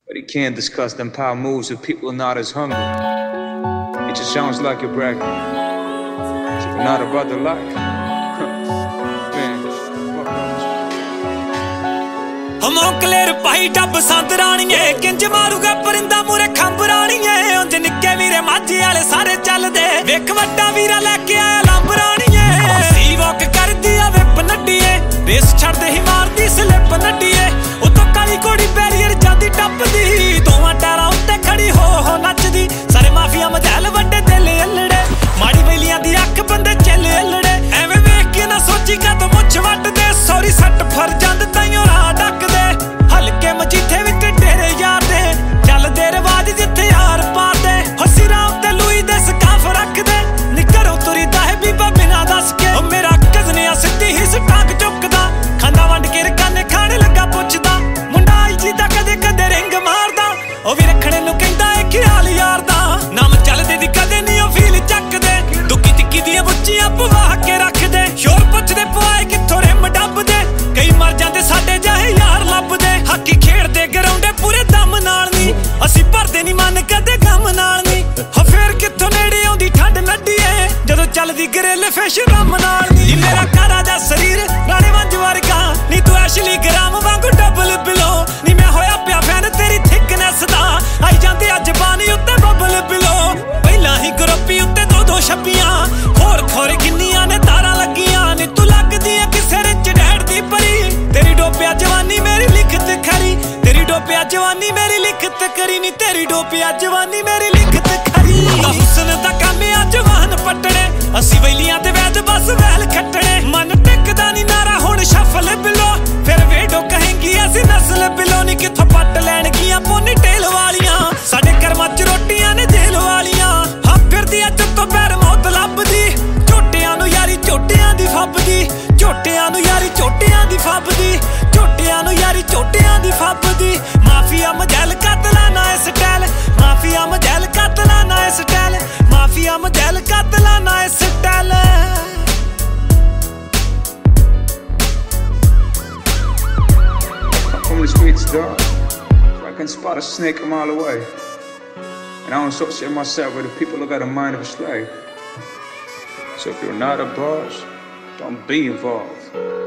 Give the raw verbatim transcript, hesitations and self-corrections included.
But he can't discuss them power moves if people are not as hungry. It just sounds like you're bragging. So you're not about the life. Man, fuck ਮੌਕਲੇਰ ਭਾਈ ਡੱਬ ਸੰਦ ਰਾਣੀਏ ਕਿੰਜ ਮਾਰੂਗਾ ਪਰਿੰਦਾ ਮੂਰੇ ਖੰਭ ਰਾਣੀਏ ਉਂਝ ਨਿੱਕੇ ਵੀਰੇ ਮਾਝੇ ਵਾਲੇ ਸਾਰੇ ਚੱਲਦੇ ਵੇਖ ਵੱਡਾ ਵੀਰਾ ਲੈ ਕੇ ਆਇਆ ਲੰਬ ਰਾਣੀਏ ਸੀ ਵਾਕ ਕਰਦੀ ਆ ਵਿਪ ਨੱਡੀਏ ਰੇਸ ਛੱਡਦੇ ਹੀ ਮਾਰਦੀ ਸਲਿੱਪ ਨੱਡੀਏ ਉਤੋਂ ਕਾਲੀ ਕੋੜੀ ਬੈਰੀਅਰ ਜਾਂਦੀ ਟੱਪਦੀ ਦੋਵਾਂ ਟਾਰਾਂ ਉੱਤੇ ਖੜੀ ਹੋ ਹੋ ਨੱਚਦੀ ਸਾਰੇ ਮਾਫੀਆ ਮਝੈਲ ਵੱਡੇ ਦਿਲ ਅਲੜੇ ਮਾੜੀ ਵੇਲੀਆਂ ਦੀ ਅੱਖ ਬੰਦੇ ਚੱਲ ਅਲੜੇ ਐਵੇਂ ਵੇਖ ਕੇ ਨਾ ਸੋਚੀ ਕਦੋਂ ਮੁੱਛ ਵੱਟਦੇ ਸੌਰੀ ਸੱਟ ਫਰ ਜਾਂਦ ਤਾਈਓ ਰਾਹ ਡੱਕਦੇ ਹਲਕੇ ਮਜੀਠੇ ਵਿੱਚ ਡੇਰੇ ਯਾਰ ਦੇ ਚੱਲਦੇ ਰਿਵਾਜ ਜਿੱਥੇ ਯਾਰ ਪਾਦੇ ਹਸੀਰਾਂ ਉੱਤੇ ਲੂਈ ਦੇ ਸਕਾਫ ਰੱਖਦੇ ਨੀ ਘਰੋਂ ਤੁਰੀਦਾ ਹੈ ਬੀਬਾ ਬਿਨਾਂ ਦੱਸ ਕੇ ਉਹ ਮੇਰਾ ਕਜ਼ਨਿਆ ਸਿੱਧੀ ਹੀ ਸਟਾਕ ਚੁੱਕਦਾ ਖਾਂਦਾ ਵੰਡ ਕੇ ਰਕਾਨੇ ਖਾਣ ਲੱਗਾ ਪੁੱਛਦਾ ਮੁੰਡਾ ਆਈ ਜੀ ਦਾ ਕਦੇ ਕਦੇ ਰਿੰਗ ਮਾਰਦਾ ਉਹ ਵੀ ਰੱਖਣੇ ਨੂੰ ਕਹਿੰਦਾ ਏ ਖਿਆਲ ਯਾਰ ਦਾ ਨਾਮ ਚੱਲਦੇ ਦੀ ਕਦੇ ਨਹੀਂ ਉਹ ਫੀਲ ਚੱਕਦੇ ਦੁੱਕੀ ਟਿੱਕੀ ਦੀਆਂ ਬੁੱਚੀਆਂ ਪਵਾ ਕੇ ਰੱਖਦੇ ਸ਼ੋਰ ਪੁੱਛਦੇ ਪਵਾਏ ਕਿੱਥੋਂ ਰਿਮ ਡੱਬਦੇ ਕਈ ਮਰ ਜਾਂਦੇ ਸਾਡੇ ਜਾਹੇ ਯਾਰ ਲੱਭਦੇ ਹਾਕੀ ਖੇਡਦੇ ਗਰਾਉਂਡੇ ਪੂਰੇ ਦਮ ਨਾਲ ਨਹੀਂ ਅਸੀਂ ਭਰਦੇ ਨਹੀਂ ਮਨ ਕਦੇ ਗਮ ਨਾਲ ਨਹੀਂ ਹੋ ਫੇਰ ਕਿੱਥੋਂ ਨੇੜੇ ਆਉਂਦੀ ਠੰਡ ਨੱਡੀਏ ਜਦੋਂ ਚੱਲਦੀ ਗਰੇਲੇ ਫਿਸ਼ ਰਮ ਨਾਲ ਨਹੀਂ ਮੇਰਾ ਕਾਰਾ ਦਾ ਸਰੀਰ ਰਾਣੇ ਵੰਜ ਵਰਗਾ ਨੀ ਤੂੰ ਐਸ਼ਲੀ ਗ੍ਰਾਮ ਵਾਂਗੂ ਡਬਲ ਬਿਲੋ ਨੀ ਮੈਂ ਹੋਇਆ ਪਿਆ ਫੈਨ ਤੇਰੀ ਥਿਕਨੈਸ ਦਾ ਆਈ ਜਾਂਦੇ ਅੱਜ ਬਾਨੀ ਉੱਤੇ ਬਬਲ ਬਿਲੋ ਪਹਿਲਾਂ ਹੀ ਗਰੁੱਪੀ ਉੱਤੇ ਦੋ ਦੋ ਛੱਪੀਆਂ ਹੋਰ ਖੋਰ ਕਿੰਨੀਆਂ ਨੇ ਤਾਰਾਂ ਲੱਗੀਆਂ ਨੀ ਤੂੰ ਲੱਗਦੀ ਐ ਕਿਸੇ ਰਿਚ ਡੈਡ ਦੀ ਪਰੀ ਤੇਰੀ ਡੋਪਿਆ ਜਵਾਨੀ ਮੇਰੀ ਲਿਖਤ ਖਰੀ ਤੇਰੀ ਡੋਪਿਆ ਜਵਾਨੀ ਮੇਰੀ ਲਿਖਤ ਕਰੀ ਨੀ ਤੇਰੀ ਡੋਪਿਆ ਜਵਾਨੀ ਮੇਰੀ ਲਿਖਤ ਖਰੀ ਹੁਸਨ ਦਾ ਕੰਮ ਆ ਜਵਾਨ ਪੱਟਣੇ ਅਸੀਂ ਵੈਲੀਆਂ ਤੇ ਵੈਦ ਬਸ ਵੈਲ ਖੱਟਣੇ ਮਨ ਟਿਕਦਾ ਨੀ ਨਾਰਾ ਹੁਣ ਸ਼ਫਲ ਬਿਲੋ ਫਿਰ ਵੇਡੋ ਕਹੇਂਗੀ ਅਸੀਂ ਨਸਲ ਬਿਲੋ ਨੀ ਕਿੱਥੋਂ ਪੱਟ ਲੈਣਗੀਆਂ ਪੋਨੀ ਟੇਲ ਵਾਲੀਆਂ ਸਾਡੇ ਕਰਮਾਂ ਚ ਰੋਟੀਆਂ ਨੇ ਜੇਲ ਵਾਲੀਆਂ ਹਾਂ ਫਿਰਦੀ ਆ ਜੱਤੋਂ ਪੈਰ ਮੌਤ ਲੱਭਦੀ ਝੋਟਿਆਂ ਨੂੰ ਯਾਰੀ ਝੋਟਿਆਂ ਦੀ ਫੱਬਦੀ ਝੋਟਿਆਂ ਨੂੰ ਯਾਰੀ ਝੋਟਿਆਂ ਦੀ ਫੱਬਦੀ ਝੋਟਿਆਂ ਨੂੰ ਯਾਰੀ ਝੋਟਿਆਂ ਦੀ ਫੱਬਦੀ ਮਾਫੀਆ ਮਜੈਲ ਕਾਤਲਾ ਨਾ ਇਸ ਸਟਾਈਲ ਮਾਫੀਆ ਮਜੈਲ ਕਾਤਲਾ ਨਾ ਇਸ ਸਟਾਈਲ ਮਾਫੀਆ ਮਜੈਲ ਕਾਤਲਾ ਨਾ ਇਸ style from the streets, dog. So I can spot a snake a mile away. And I don't associate myself with the people who got a mind of a slave. So if you're not a boss, don't be involved.